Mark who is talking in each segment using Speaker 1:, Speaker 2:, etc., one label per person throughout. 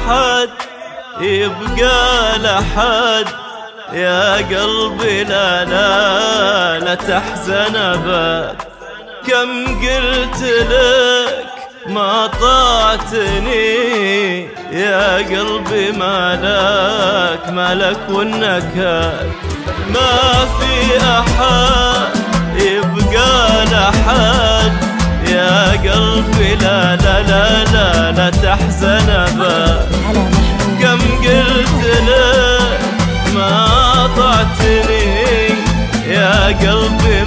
Speaker 1: أحد يبقى لحد، يا قلبي لا لا لا تحزن أبد. كم قلت لك ما طاعتني، يا قلبي مالك والنكد. ما في أحد يبقى لحد، يا قلبي لا لا لا لا لا تحزن أبد. كم قلت لك ما طعتني، يا قلبي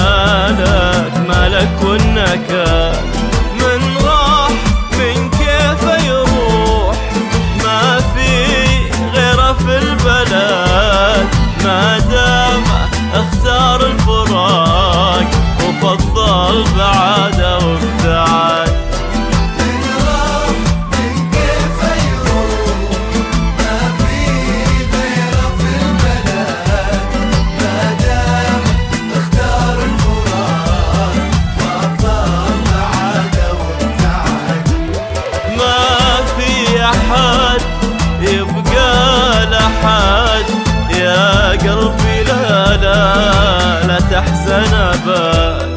Speaker 1: مالك والنكد. من راح من كيف يروح، ما في غيره في البلد، ما دام اختار الفراق وفضل بعاده وابتعد. أحد يبقى لحد، يا قلبي لا لا لا تحزن أبد.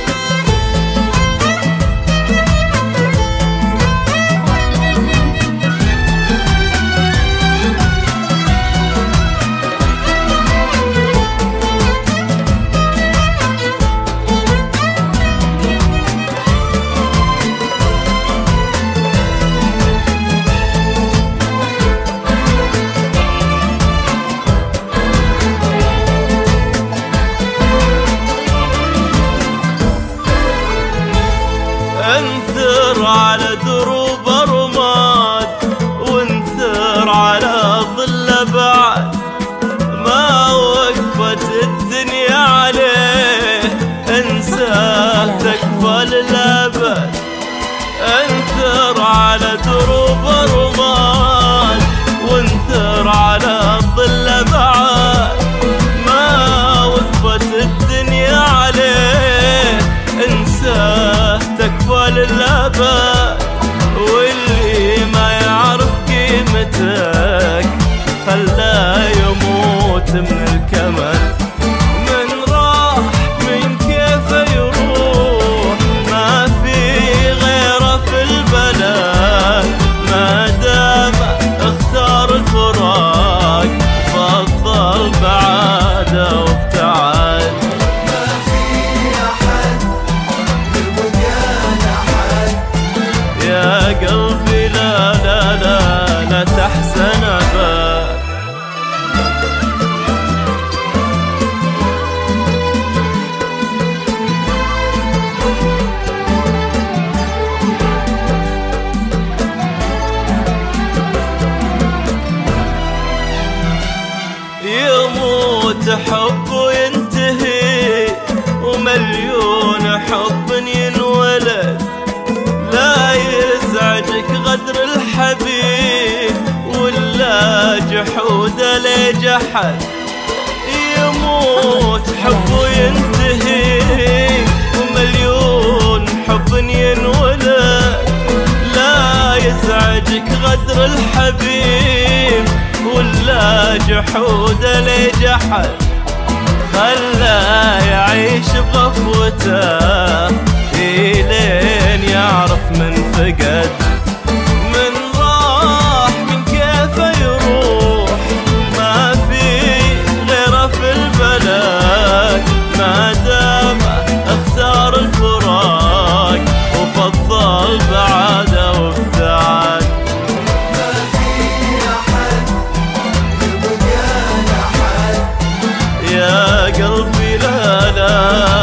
Speaker 1: انثر على دروب رماد، وانثر على ظل بعد، ما وقفت الدنيا عليه، انساه تكفى للأبد. انثر على دروب رماد، وانثر على ظل بعد، ما وقفت الدنيا عليه، انساه تكفى للأبد. واللي ما يعرف قيمتك خلاه يموت من الكمل. من راح من كيف يروح، ما في غيره في البلد، ما دام اختار الفراق فضل بعاده وابتعد. يا قلبي لا لا لا لا تحزن أبد. يموت حب وينتهي، ومليون حب ينولد، لا يزعجك غدر الحبيب ولا جحوده لجحد. يموت حب وينتهي، ومليون حب ينولد، لا يزعجك غدر الحبيب ولا جحوده لجحد. خلاه يعيش بغفوته لين يعرف من فقد. من راح من كيف يروح، ما في غيره في البلد، ما دام اختار الفراق وفضل بعاده وابتعد.
Speaker 2: ما في أحد يبقى لحد،
Speaker 1: يا قلبي لا لا